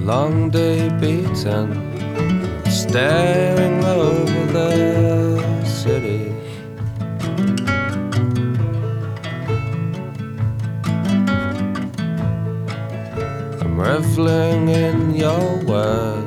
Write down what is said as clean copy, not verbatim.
long day beaten, staring over the city. I'm reveling in your words,